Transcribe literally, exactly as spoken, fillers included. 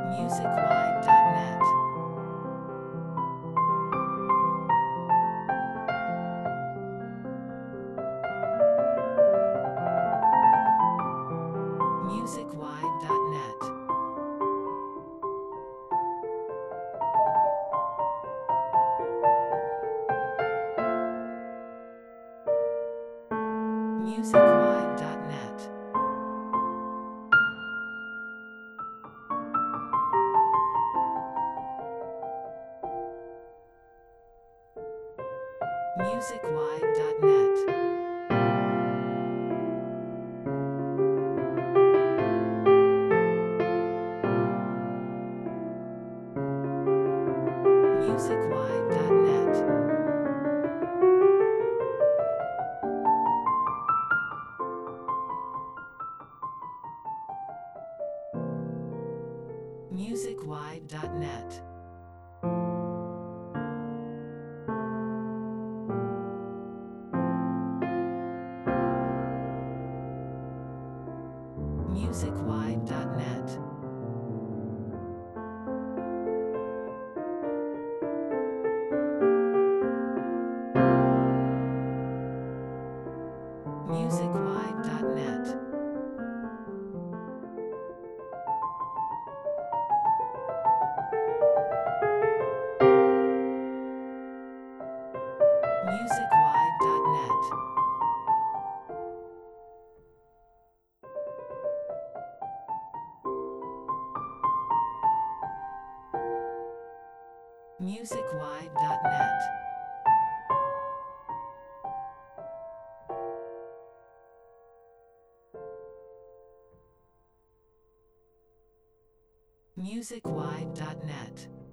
musicwide dot net. musicwide dot net. musicwide dot net. musicwide dot net. musicwide dot net. musicwide dot net. musicwide dot net. musicwide dot net. musicwide dot net. musicwide dot net. musicwide dot net.